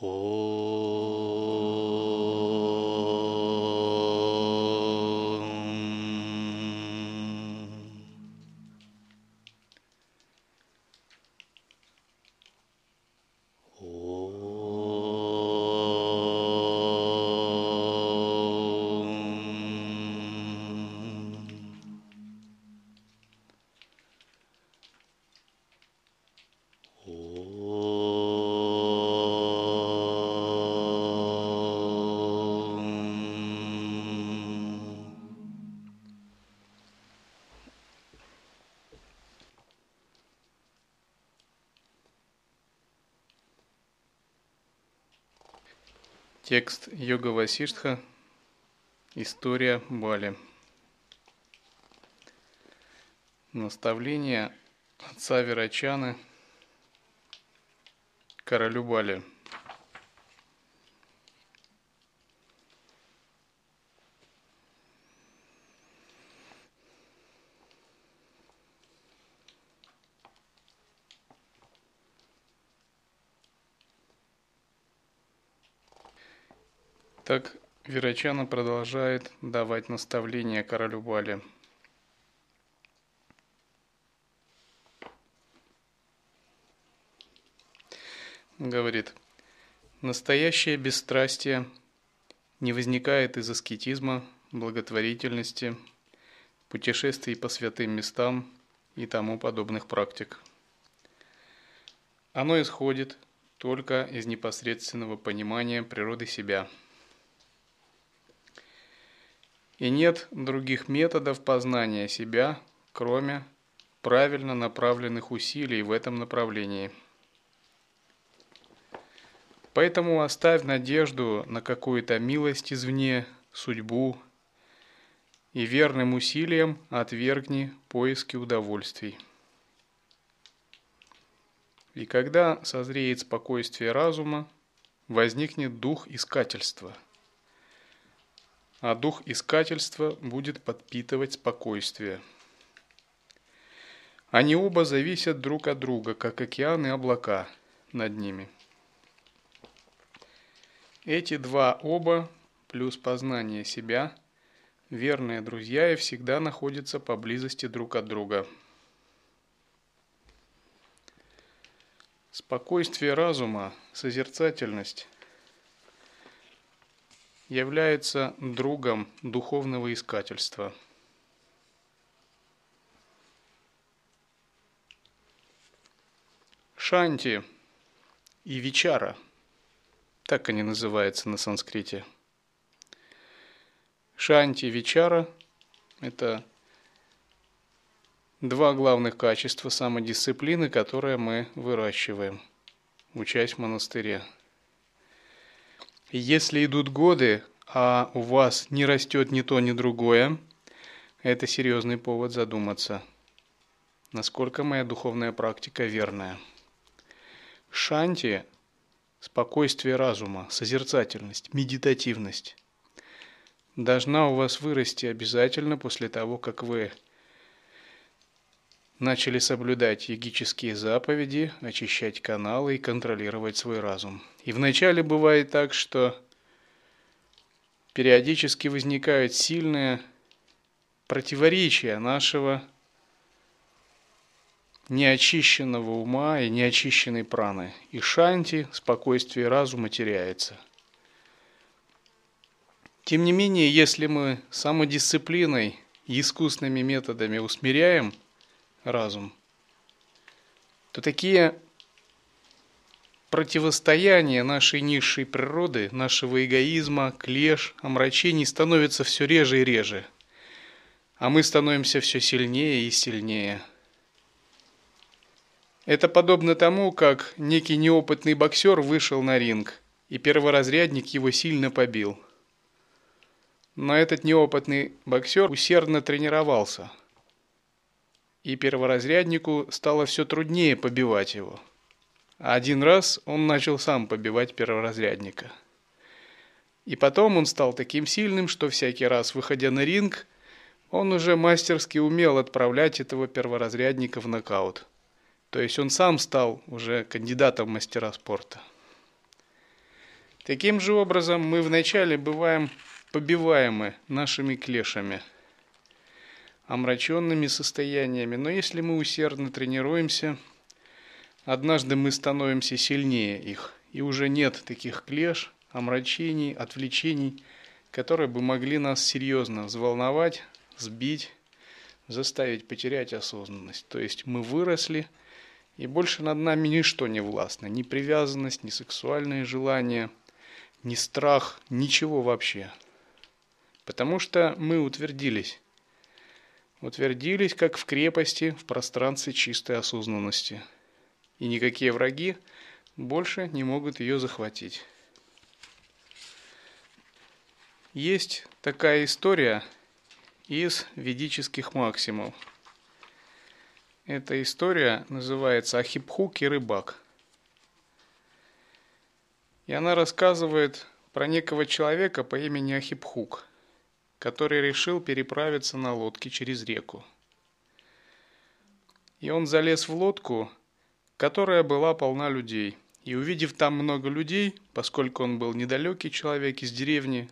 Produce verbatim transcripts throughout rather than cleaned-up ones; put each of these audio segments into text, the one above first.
Текст Йога Васиштха. История Бали. Наставление отца Вирачаны королю Бали. Так Вирачана продолжает давать наставления королю Бали. Говорит: настоящее бесстрастие не возникает из аскетизма, благотворительности, путешествий по святым местам и тому подобных практик. Оно исходит только из непосредственного понимания природы себя. И нет других методов познания себя, кроме правильно направленных усилий в этом направлении. Поэтому оставь надежду на какую-то милость извне, судьбу, и верным усилием отвергни поиски удовольствий. И когда созреет спокойствие разума, возникнет дух искательства. А дух искательства будет подпитывать спокойствие. Они оба зависят друг от друга, как океан и облака над ними. Эти два оба, плюс познание себя, верные друзья и всегда находятся поблизости друг от друга. Спокойствие разума, созерцательность является другом духовного искательства. Шанти и вичара, так они называются на санскрите. Шанти и вичара – это два главных качества самодисциплины, которые мы выращиваем, учась в монастыре. И если идут годы, а у вас не растет ни то, ни другое, это серьезный повод задуматься, насколько моя духовная практика верная. Шанти – спокойствие разума, созерцательность, медитативность – должна у вас вырасти обязательно после того, как вы начали соблюдать йогические заповеди, очищать каналы и контролировать свой разум. И вначале бывает так, что периодически возникают сильные противоречия нашего неочищенного ума и неочищенной праны. И шанти, спокойствие разума, теряется. Тем не менее, если мы самодисциплиной и искусными методами усмиряем разум, то такие противостояния нашей низшей природы, нашего эгоизма, клеш, омрачений становятся все реже и реже, а мы становимся все сильнее и сильнее. Это подобно тому, как некий неопытный боксер вышел на ринг, и перворазрядник его сильно побил. Но этот неопытный боксер усердно тренировался, и перворазряднику стало все труднее побивать его. А один раз он начал сам побивать перворазрядника. И потом он стал таким сильным, что всякий раз, выходя на ринг, он уже мастерски умел отправлять этого перворазрядника в нокаут. То есть он сам стал уже кандидатом в мастера спорта. Таким же образом мы вначале бываем побиваемы нашими клешами, омраченными состояниями, но если мы усердно тренируемся, однажды мы становимся сильнее их, и уже нет таких клеш, омрачений, отвлечений, которые бы могли нас серьезно взволновать, сбить, заставить потерять осознанность. То есть мы выросли, и больше над нами ничто не властно, ни привязанность, ни сексуальные желания, ни страх, ничего вообще. Потому что мы утвердились. Утвердились, как в крепости, в пространстве чистой осознанности. И никакие враги больше не могут ее захватить. Есть такая история из ведических максимов. Эта история называется «Ахипхук и рыбак». И она рассказывает про некого человека по имени Ахипхук, который решил переправиться на лодке через реку. И он залез в лодку, которая была полна людей. И увидев там много людей, поскольку он был недалекий человек из деревни,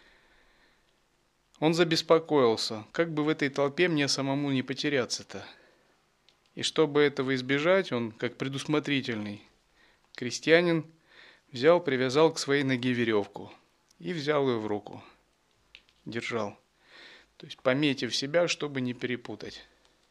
он забеспокоился, как бы в этой толпе мне самому не потеряться-то. И чтобы этого избежать, он, как предусмотрительный крестьянин, взял, привязал к своей ноге веревку и взял ее в руку. Держал. То есть пометив себя, чтобы не перепутать.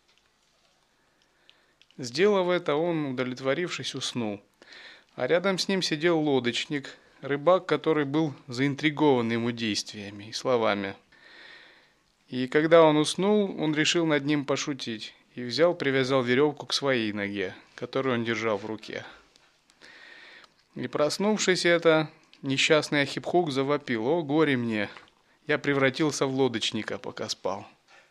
Сделав это, он, удовлетворившись, уснул. А рядом с ним сидел лодочник, рыбак, который был заинтригован ему действиями и словами. И когда он уснул, он решил над ним пошутить. И взял, привязал веревку к своей ноге, которую он держал в руке. И проснувшись это, несчастный Ахипхук завопил: «О, горе мне! Я превратился в лодочника, пока спал».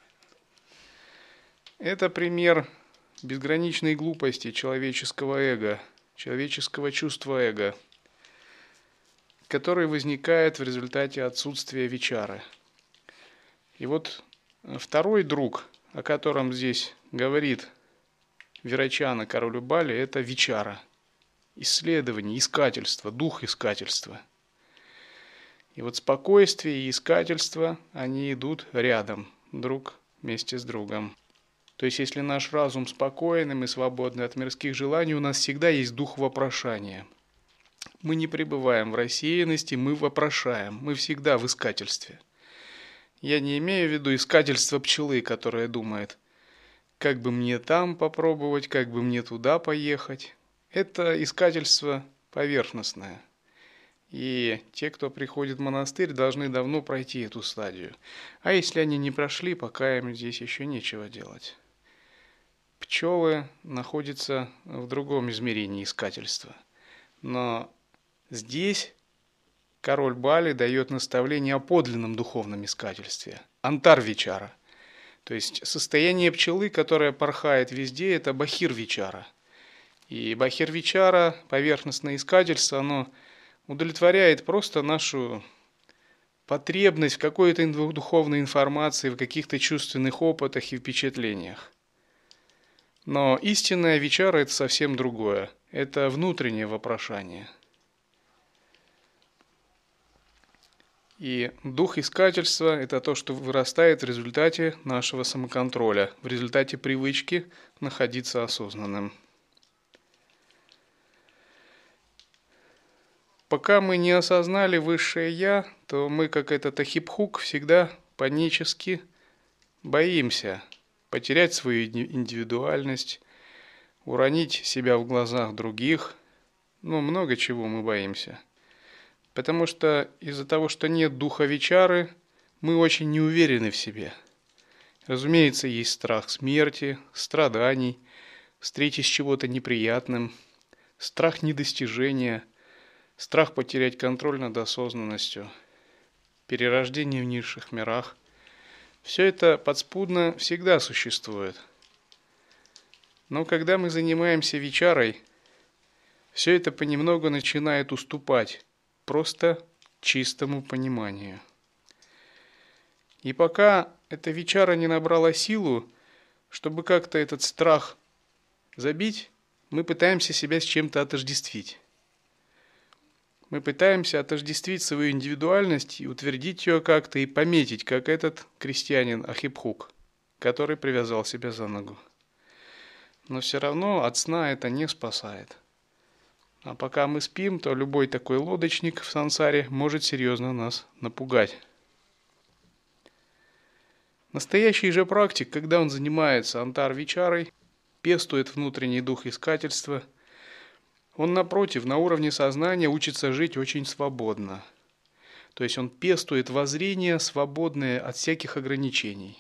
Это пример безграничной глупости человеческого эго, человеческого чувства эго, который возникает в результате отсутствия вичары. И вот второй друг, о котором здесь говорит Вирачана королю Бали, это вичара, исследование, искательство, дух искательства. И вот спокойствие и искательство, они идут рядом, друг вместе с другом. То есть, если наш разум спокоен, и мы свободны от мирских желаний, у нас всегда есть дух вопрошания. Мы не пребываем в рассеянности, мы вопрошаем, мы всегда в искательстве. Я не имею в виду искательство пчелы, которая думает: как бы мне там попробовать, как бы мне туда поехать. Это искательство поверхностное. И те, кто приходит в монастырь, должны давно пройти эту стадию. А если они не прошли, пока им здесь еще нечего делать. Пчелы находятся в другом измерении искательства. Но здесь король Бали дает наставление о подлинном духовном искательстве. Антар-вичара. То есть состояние пчелы, которая порхает везде, это бахир-вичара. И бахир-вичара, поверхностное искательство, оно удовлетворяет просто нашу потребность в какой-то духовной информации, в каких-то чувственных опытах и впечатлениях. Но истинная вичара – это совсем другое. Это внутреннее вопрошание. И дух искательства – это то, что вырастает в результате нашего самоконтроля, в результате привычки находиться осознанным. Пока мы не осознали высшее «Я», то мы, как этот Ахипхук, всегда панически боимся потерять свою индивидуальность, уронить себя в глазах других. Ну, много чего мы боимся. Потому что из-за того, что нет духа вичары, мы очень не уверены в себе. Разумеется, есть страх смерти, страданий, встречи с чего-то неприятным, страх недостижения, страх потерять контроль над осознанностью, перерождение в низших мирах. Все это подспудно всегда существует. Но когда мы занимаемся вичарой, все это понемногу начинает уступать просто чистому пониманию. И пока эта вичара не набрала силу, чтобы как-то этот страх забить, мы пытаемся себя с чем-то отождествить. Мы пытаемся отождествить свою индивидуальность и утвердить ее как-то и пометить, как этот крестьянин Ахипхук, который привязал себя за ногу. Но все равно от сна это не спасает. А пока мы спим, то любой такой лодочник в сансаре может серьезно нас напугать. Настоящий же практик, когда он занимается антар-вичарой, пестует внутренний дух искательства, он, напротив, на уровне сознания учится жить очень свободно. То есть он пестует воззрение, свободное от всяких ограничений.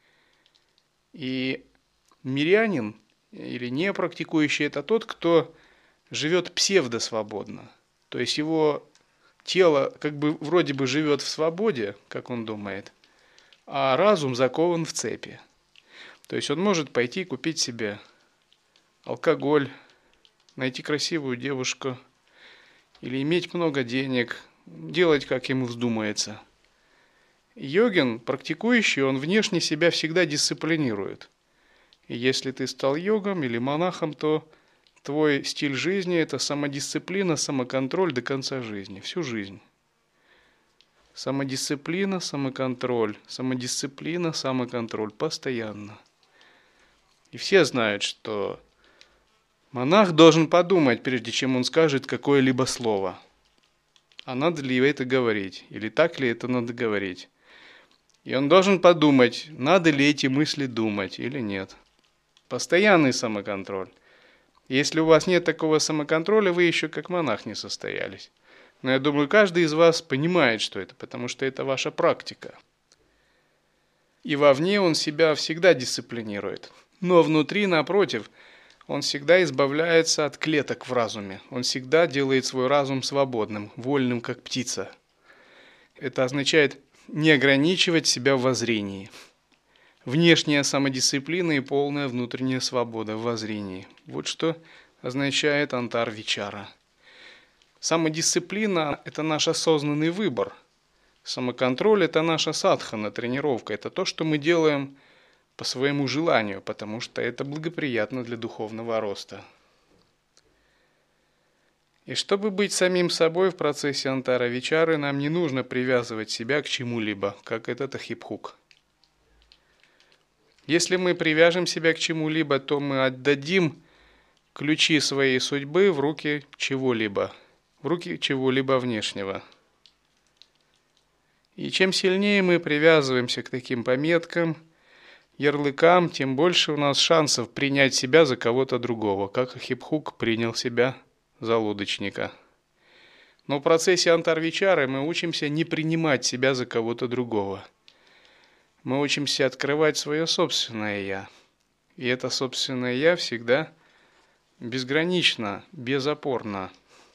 И мирянин или не практикующий – это тот, кто живет псевдосвободно. То есть его тело как бы вроде бы живет в свободе, как он думает, а разум закован в цепи. То есть он может пойти купить себе алкоголь, найти красивую девушку или иметь много денег, делать, как ему вздумается. Йогин, практикующий, он внешне себя всегда дисциплинирует. И если ты стал йогом или монахом, то твой стиль жизни – это самодисциплина, самоконтроль до конца жизни, всю жизнь. Самодисциплина, самоконтроль, самодисциплина, самоконтроль, постоянно. И все знают, что монах должен подумать, прежде чем он скажет какое-либо слово. А надо ли это говорить? Или так ли это надо говорить? И он должен подумать, надо ли эти мысли думать или нет. Постоянный самоконтроль. Если у вас нет такого самоконтроля, вы еще как монах не состоялись. Но я думаю, каждый из вас понимает, что это, потому что это ваша практика. И вовне он себя всегда дисциплинирует. Но внутри, напротив, он всегда избавляется от клеток в разуме. Он всегда делает свой разум свободным, вольным, как птица. Это означает не ограничивать себя в воззрении. Внешняя самодисциплина и полная внутренняя свобода в воззрении. Вот что означает антар-вичара. Самодисциплина – это наш осознанный выбор. Самоконтроль – это наша садхана, тренировка. Это то, что мы делаем по своему желанию, потому что это благоприятно для духовного роста. И чтобы быть самим собой в процессе антара-вичары, нам не нужно привязывать себя к чему-либо, как этот Ахипхук. Если мы привяжем себя к чему-либо, то мы отдадим ключи своей судьбы в руки чего-либо, в руки чего-либо внешнего. И чем сильнее мы привязываемся к таким пометкам, ярлыкам, тем больше у нас шансов принять себя за кого-то другого, как Ахипхук принял себя за лодочника. Но в процессе антар-вичары мы учимся не принимать себя за кого-то другого. Мы учимся открывать свое собственное «я». И это собственное «я» всегда безгранично, безопорно.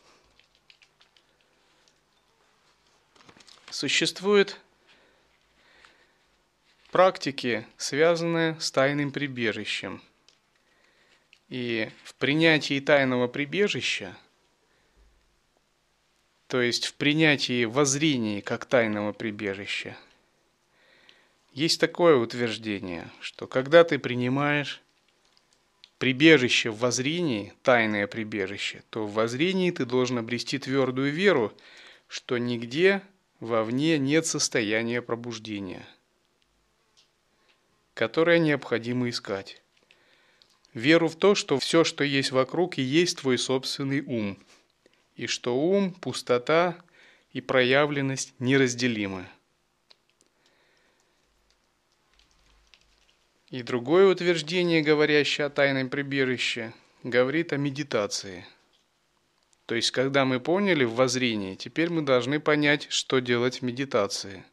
Существуют практики, связанные с тайным прибежищем. И в принятии тайного прибежища, то есть в принятии воззрения как тайного прибежища, есть такое утверждение, что когда ты принимаешь прибежище в воззрении, тайное прибежище, то в воззрении ты должен обрести твердую веру, что нигде вовне нет состояния пробуждения, которое необходимо искать. Веру в то, что все, что есть вокруг, и есть твой собственный ум, и что ум, пустота и проявленность неразделимы. И другое утверждение, говорящее о тайном прибежище, говорит о медитации. То есть, когда мы поняли в воззрении, теперь мы должны понять, что делать в медитации.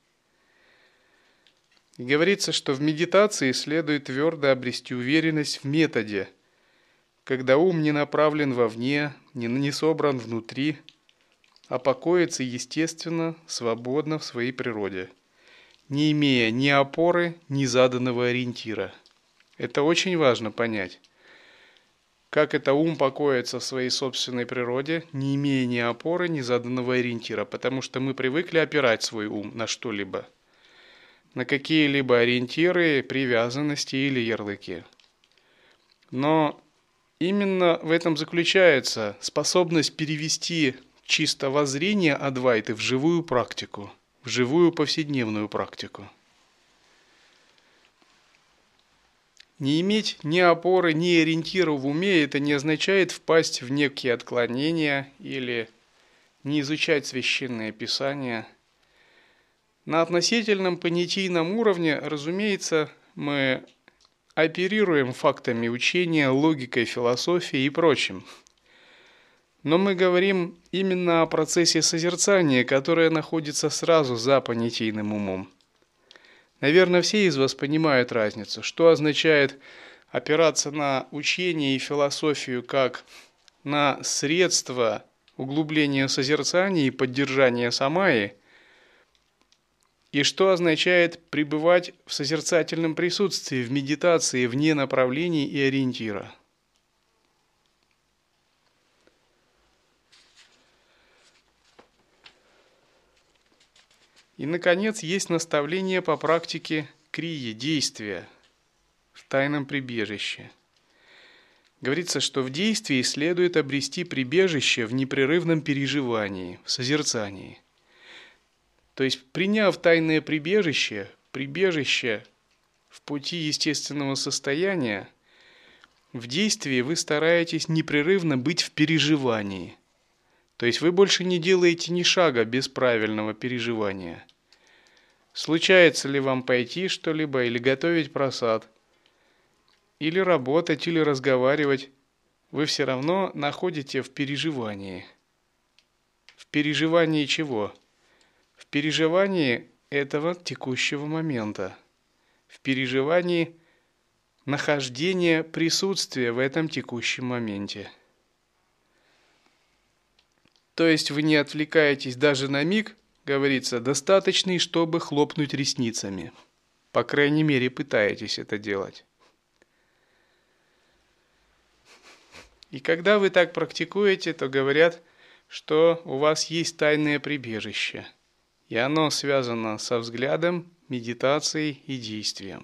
И говорится, что в медитации следует твердо обрести уверенность в методе, когда ум не направлен вовне, не собран внутри, а покоится естественно, свободно в своей природе, не имея ни опоры, ни заданного ориентира. Это очень важно понять. Как это ум покоится в своей собственной природе, не имея ни опоры, ни заданного ориентира, потому что мы привыкли опирать свой ум на что-либо, на какие-либо ориентиры, привязанности или ярлыки. Но именно в этом заключается способность перевести чисто воззрение Адвайты в живую практику, в живую повседневную практику. Не иметь ни опоры, ни ориентира в уме – это не означает впасть в некие отклонения или не изучать священное писание. На относительном понятийном уровне, разумеется, мы оперируем фактами учения, логикой, философией и прочим. Но мы говорим именно о процессе созерцания, которое находится сразу за понятийным умом. Наверное, все из вас понимают разницу, что означает опираться на учение и философию как на средства углубления созерцания и поддержания самаи, и что означает пребывать в созерцательном присутствии, в медитации, вне направлений и ориентира. И, наконец, есть наставление по практике крии, действия в тайном прибежище. Говорится, что в действии следует обрести прибежище в непрерывном переживании, в созерцании. То есть, приняв тайное прибежище, прибежище в пути естественного состояния, в действии вы стараетесь непрерывно быть в переживании. То есть вы больше не делаете ни шага без правильного переживания. Случается ли вам пойти что-либо или готовить просад, или работать, или разговаривать, вы все равно находите в переживании. В переживании чего? В переживании этого текущего момента. В переживании нахождения присутствия в этом текущем моменте. То есть вы не отвлекаетесь даже на миг, говорится, достаточный, чтобы хлопнуть ресницами. По крайней мере, пытаетесь это делать. И когда вы так практикуете, то говорят, что у вас есть тайное прибежище, и оно связано со взглядом, медитацией и действием.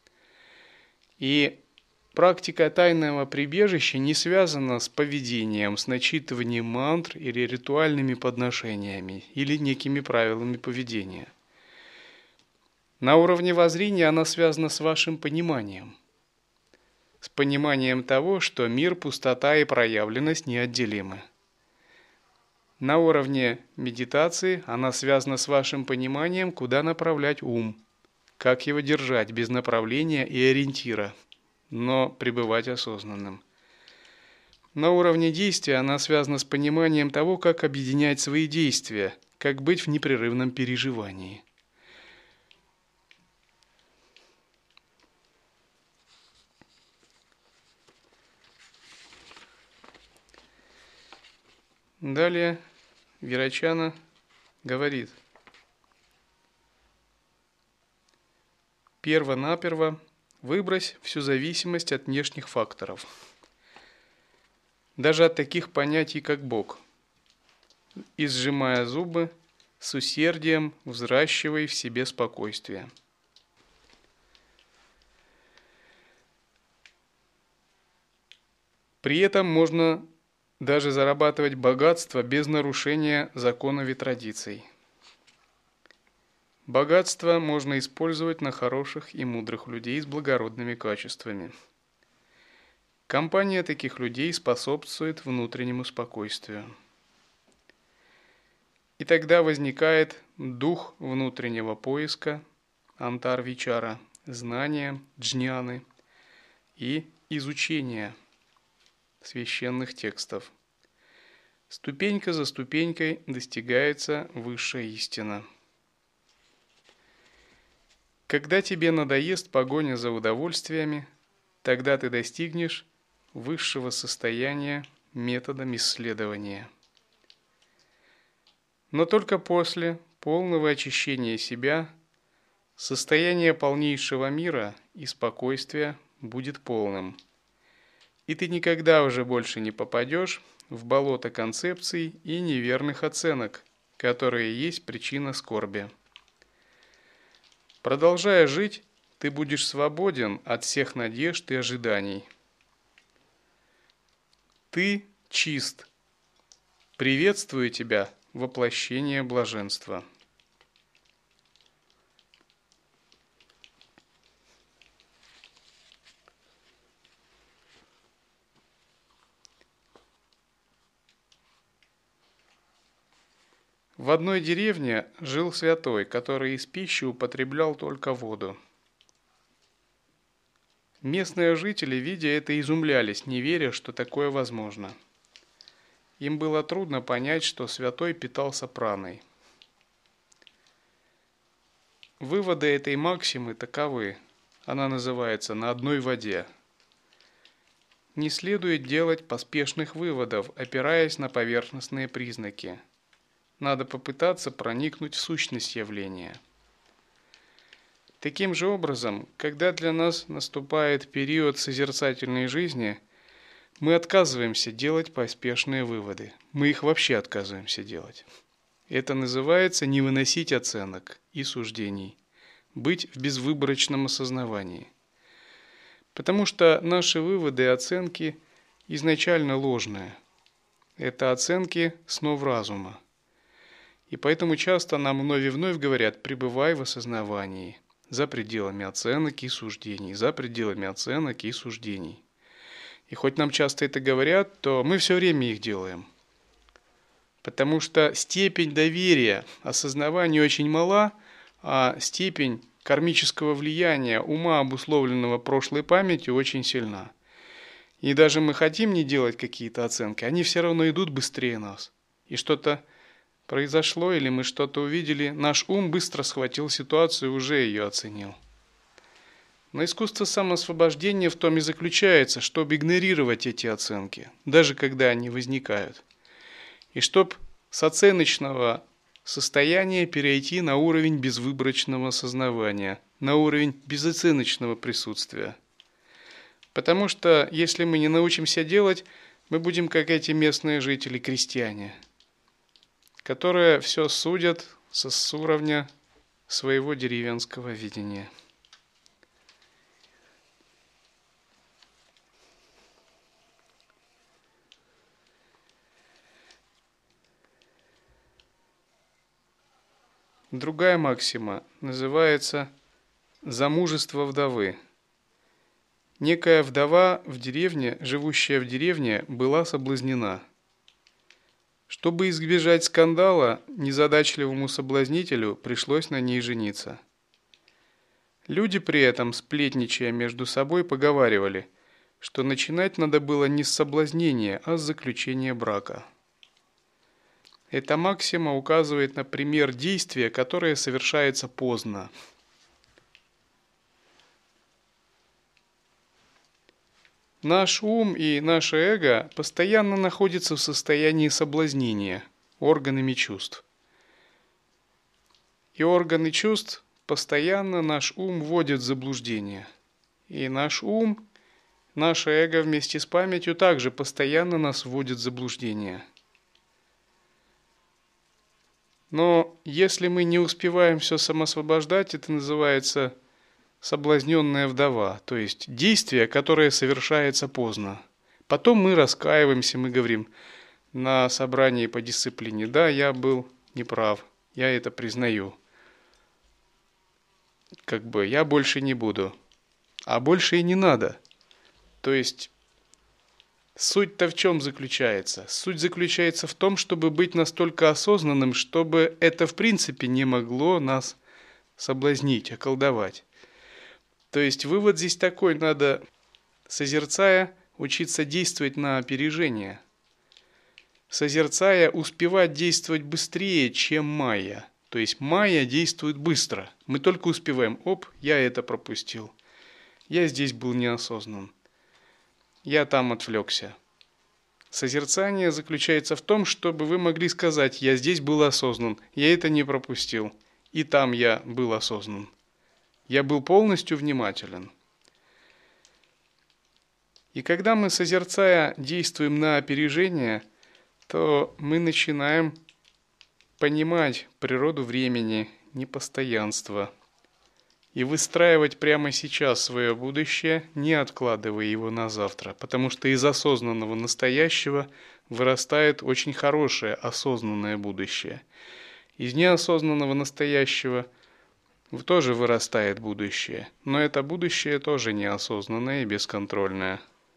И практика тайного прибежища не связана с поведением, с начитыванием мантр или ритуальными подношениями, или некими правилами поведения. На уровне воззрения она связана с вашим пониманием. С пониманием того, что мир, пустота и проявленность неотделимы. На уровне медитации она связана с вашим пониманием, куда направлять ум, как его держать без направления и ориентира, но пребывать осознанным. На уровне действия она связана с пониманием того, как объединять свои действия, как быть в непрерывном переживании. Далее Вирачана говорит: перво-наперво выбрось всю зависимость от внешних факторов, даже от таких понятий, как Бог, и, сжимая зубы, с усердием взращивай в себе спокойствие. При этом можно даже зарабатывать богатство без нарушения законов и традиций. Богатство можно использовать на хороших и мудрых людей с благородными качествами. Компания таких людей способствует внутреннему спокойствию. И тогда возникает дух внутреннего поиска, антар-вичара, знания, джняны и изучения священных текстов. Ступенька за ступенькой достигается высшая истина. Когда тебе надоест погоня за удовольствиями, тогда ты достигнешь высшего состояния методом исследования. Но только после полного очищения себя состояние полнейшего мира и спокойствия будет полным. И ты никогда уже больше не попадешь в болото концепций и неверных оценок, которые есть причина скорби. Продолжая жить, ты будешь свободен от всех надежд и ожиданий. Ты чист, Приветствую тебя, воплощение блаженства. В одной деревне жил святой, который из пищи употреблял только воду. Местные жители, видя это, изумлялись, не веря, что такое возможно. Им было трудно понять, что святой питался праной. Выводы этой максимы таковы. Она называется «на одной воде». Не следует делать поспешных выводов, опираясь на поверхностные признаки. Надо попытаться проникнуть в сущность явления. Таким же образом, когда для нас наступает период созерцательной жизни, мы отказываемся делать поспешные выводы. Мы их вообще отказываемся делать. Это называется не выносить оценок и суждений, быть в безвыборочном осознавании. Потому что наши выводы и оценки изначально ложные. Это оценки снов разума. И поэтому часто нам вновь и вновь говорят: пребывай в осознавании, за пределами оценок и суждений, за пределами оценок и суждений. И хоть нам часто это говорят, то мы все время их делаем. Потому что степень доверия осознаванию очень мала, а степень кармического влияния ума, обусловленного прошлой памятью, очень сильна. И даже мы хотим не делать какие-то оценки, они все равно идут быстрее нас. И что-то произошло, или мы что-то увидели, наш ум быстро схватил ситуацию и уже ее оценил. Но искусство самоосвобождения в том и заключается, чтобы игнорировать эти оценки, даже когда они возникают. И чтобы с оценочного состояния перейти на уровень безвыборочного осознавания, на уровень безоценочного присутствия. Потому что если мы не научимся делать, мы будем как эти местные жители, крестьяне, которые все судят с уровня своего деревенского видения. Другая максима называется «замужество вдовы». Некая вдова в деревне, живущая в деревне, была соблазнена. Чтобы избежать скандала, незадачливому соблазнителю пришлось на ней жениться. Люди при этом, сплетничая между собой, поговаривали, что начинать надо было не с соблазнения, а с заключения брака. Эта максима указывает на пример действия, которое совершается поздно. Наш ум и наше эго постоянно находятся в состоянии соблазнения органами чувств. И органы чувств постоянно наш ум вводят в заблуждение. И наш ум, наше эго вместе с памятью также постоянно нас вводят в заблуждение. Но если мы не успеваем все самоосвобождать, это называется соблазненная вдова, то есть действие, которое совершается поздно. Потом мы раскаиваемся, мы говорим на собрании по дисциплине: да, я был неправ, я это признаю. Как бы я больше не буду. А больше и не надо. То есть суть-то в чем заключается? Суть заключается в том, чтобы быть настолько осознанным, чтобы это в принципе не могло нас соблазнить, околдовать. То есть вывод здесь такой: надо, созерцая, учиться действовать на опережение. Созерцая, успевать действовать быстрее, чем майя. То есть майя действует быстро. Мы только успеваем: оп, я это пропустил. Я здесь был неосознан. Я там отвлекся. Созерцание заключается в том, чтобы вы могли сказать: я здесь был осознан, я это не пропустил, и там я был осознан. Я был полностью внимателен. И когда мы, созерцая, действуем на опережение, то мы начинаем понимать природу времени, непостоянство, и выстраивать прямо сейчас свое будущее, не откладывая его на завтра, потому что из осознанного настоящего вырастает очень хорошее осознанное будущее. Из неосознанного настоящего тоже вырастает будущее, но это будущее тоже неосознанное и бесконтрольное.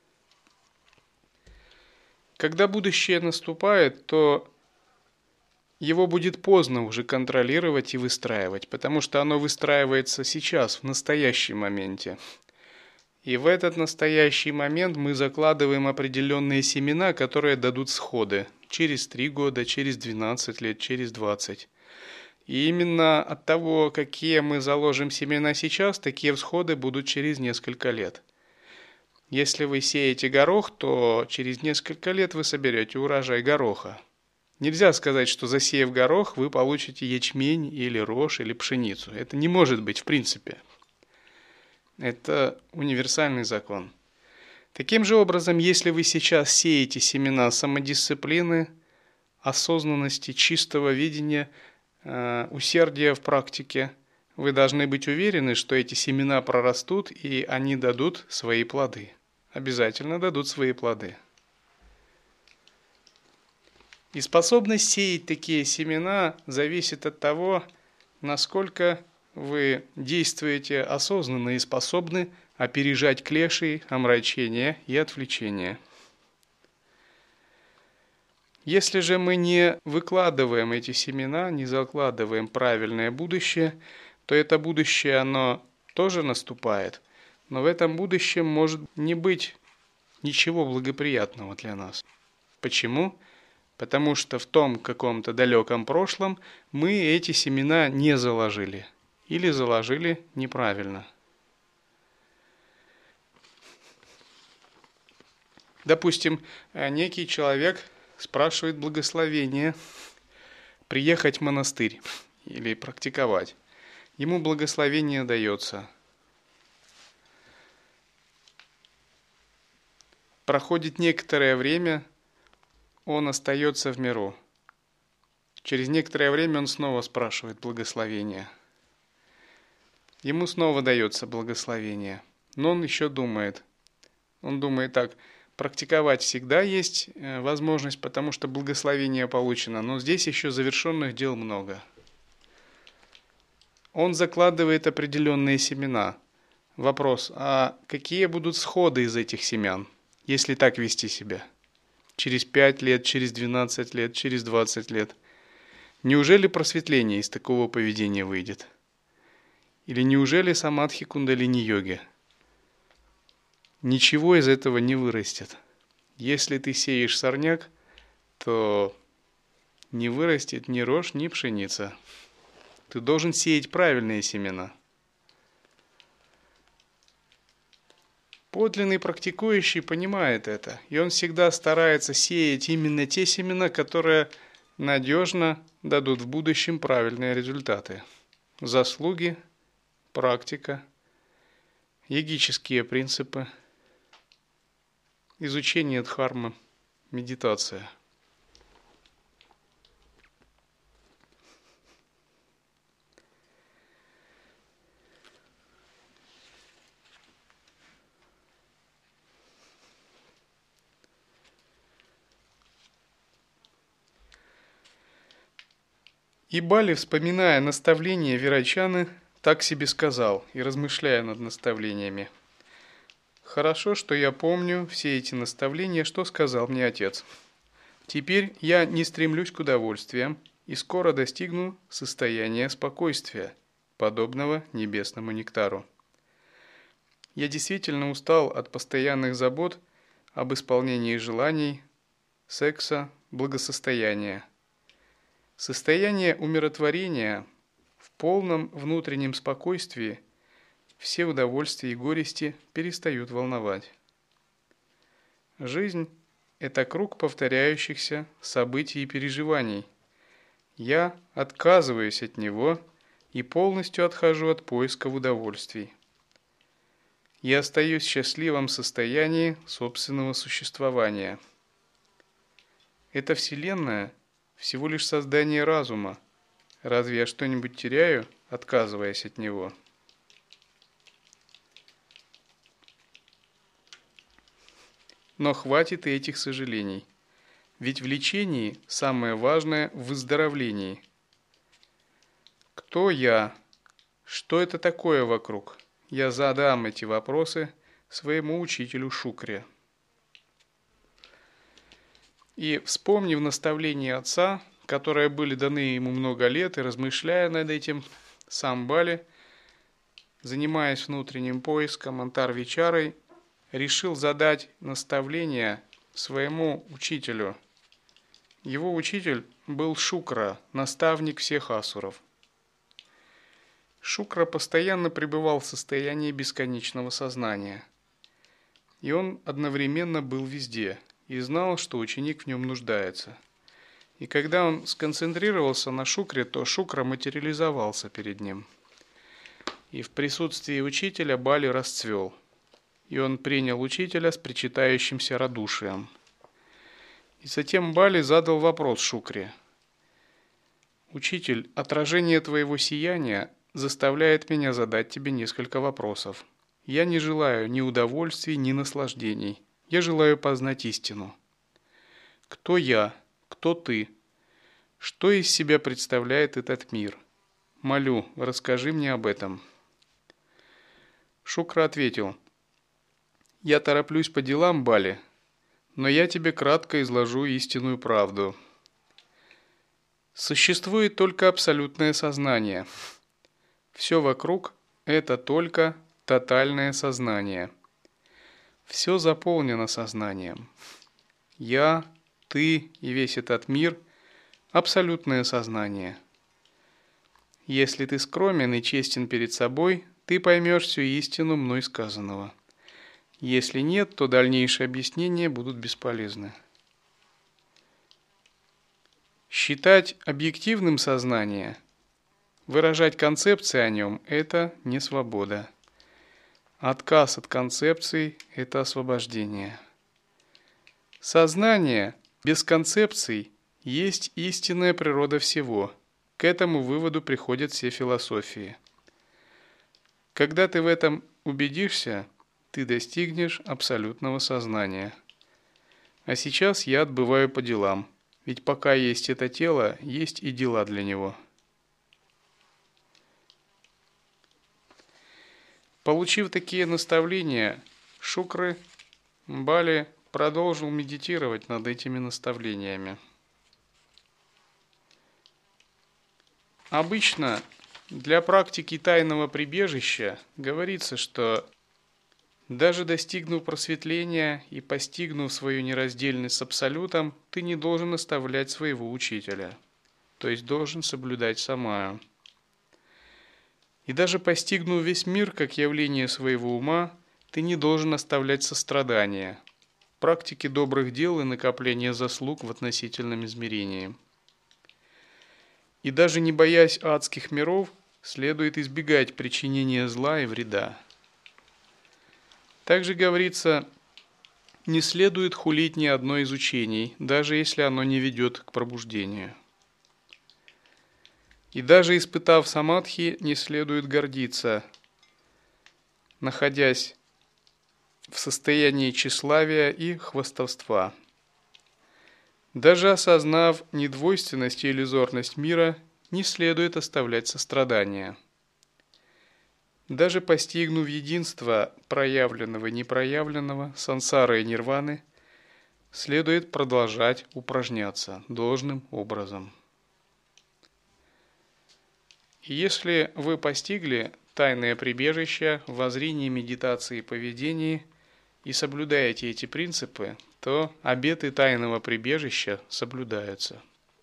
Когда будущее наступает, то его будет поздно уже контролировать и выстраивать, потому что оно выстраивается сейчас, в настоящем моменте. И в этот настоящий момент мы закладываем определенные семена, которые дадут всходы через три года, через двенадцать лет, через двадцать. И именно от того, какие мы заложим семена сейчас, такие всходы будут через несколько лет. Если вы сеете горох, то через несколько лет вы соберете урожай гороха. Нельзя сказать, что засеяв горох, вы получите ячмень или рожь или пшеницу. Это не может быть в принципе. Это универсальный закон. Таким же образом, если вы сейчас сеете семена самодисциплины, осознанности, чистого видения, усердия в практике, вы должны быть уверены, что эти семена прорастут и они дадут свои плоды. Обязательно дадут свои плоды. И способность сеять такие семена зависит от того, насколько вы действуете осознанно и способны опережать клеши, омрачения и отвлечения. Если же мы не выкладываем эти семена, не закладываем правильное будущее, то это будущее, оно тоже наступает, но в этом будущем может не быть ничего благоприятного для нас. Почему? Потому что в том каком-то далеком прошлом мы эти семена не заложили или заложили неправильно. Допустим, некий человек спрашивает благословение приехать в монастырь или практиковать. Ему благословение дается. Проходит некоторое время, он остается в миру. Через некоторое время он снова спрашивает благословение. Ему снова дается благословение, но он еще думает. Он думает так: практиковать всегда есть возможность, потому что благословение получено, но здесь еще завершенных дел много. Он закладывает определенные семена. Вопрос: а какие будут всходы из этих семян, если так вести себя? Через пять лет, через двенадцать лет, через двадцать лет. Неужели просветление из такого поведения выйдет? Или неужели самадхи кундалини-йоги? Ничего из этого не вырастет. Если ты сеешь сорняк, то не вырастет ни рожь, ни пшеница. Ты должен сеять правильные семена. Подлинный практикующий понимает это, и он всегда старается сеять именно те семена, которые надежно дадут в будущем правильные результаты. Заслуги, практика, йогические принципы, изучение дхармы, медитация. И Бали, вспоминая наставления Вирачаны, так себе сказал, и размышляя над наставлениями: «Хорошо, что я помню все эти наставления, что сказал мне отец. Теперь я не стремлюсь к удовольствиям и скоро достигну состояния спокойствия, подобного небесному нектару. Я действительно устал от постоянных забот об исполнении желаний, секса, благосостояния. Состояние умиротворения в полном внутреннем спокойствии, все удовольствия и горести перестают волновать. Жизнь – это круг повторяющихся событий и переживаний. Я отказываюсь от него и полностью отхожу от поиска удовольствий. Я остаюсь в счастливом состоянии собственного существования. Эта Вселенная – всего лишь создание разума. Разве я что-нибудь теряю, отказываясь от него? Но хватит и этих сожалений. ведь в лечении самое важное в выздоровлении. Кто я? Что это такое вокруг? Я задам эти вопросы своему учителю Шукре. И, вспомнив наставления отца, которые были даны ему много лет, и размышляя над этим, сам Бали, занимаясь внутренним поиском Антар-Вичарой, решил задать наставление своему учителю. Его учитель был Шукра, наставник всех асуров. Шукра постоянно пребывал в состоянии бесконечного сознания. И он одновременно был везде и знал, что ученик в нем нуждается. И когда он сконцентрировался на Шукре, то Шукра материализовался перед ним. И в присутствии учителя Бали расцвел. И он принял учителя с причитающимся радушием. И затем Бали задал вопрос Шукре. «Учитель, отражение твоего сияния заставляет меня задать тебе несколько вопросов. Я не желаю ни удовольствий, ни наслаждений. Я желаю познать истину. Кто я? Кто ты? Что из себя представляет этот мир? Молю, расскажи мне об этом». Шукра ответил: «Я тороплюсь по делам, Бали, но я тебе кратко изложу истинную правду. Существует только абсолютное сознание. Все вокруг – это только тотальное сознание. Все заполнено сознанием. Я, ты и весь этот мир – абсолютное сознание. Если ты скромен и честен перед собой, ты поймешь всю истину мной сказанного. Если нет, то дальнейшие объяснения будут бесполезны. Считать объективным сознание, выражать концепции о нем – это не свобода. Отказ от концепций – это освобождение. Сознание без концепций есть истинная природа всего. К этому выводу приходят все философии. Когда ты в этом убедишься, ты достигнешь абсолютного сознания. А сейчас я отбываю по делам, ведь пока есть это тело, есть и дела для него. Получив такие наставления, Шукры, Бали продолжил медитировать над этими наставлениями. Обычно для практики тайного прибежища говорится, что даже достигнув просветления и постигнув свою нераздельность с Абсолютом, ты не должен оставлять своего учителя, то есть должен соблюдать самаю. И даже постигнув весь мир как явление своего ума, ты не должен оставлять сострадания, практики добрых дел и накопления заслуг в относительном измерении. И даже не боясь адских миров, следует избегать причинения зла и вреда. Также говорится, не следует хулить ни одно из учений, даже если оно не ведет к пробуждению. И даже испытав самадхи, не следует гордиться, находясь в состоянии тщеславия и хвастовства. Даже осознав недвойственность и иллюзорность мира, не следует оставлять сострадания. Даже постигнув единство проявленного и непроявленного, сансары и нирваны, следует продолжать упражняться должным образом. И если вы постигли тайное прибежище в воззрении, медитации и поведении и соблюдаете эти принципы, то обеты тайного прибежища соблюдаются.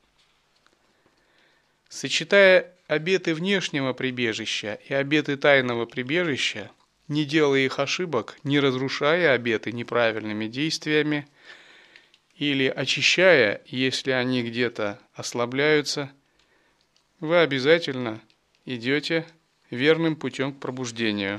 Сочетая обеты внешнего прибежища и обеты тайного прибежища, не делая их ошибок, не разрушая обеты неправильными действиями или очищая, если они где-то ослабляются, вы обязательно идете верным путем к пробуждению.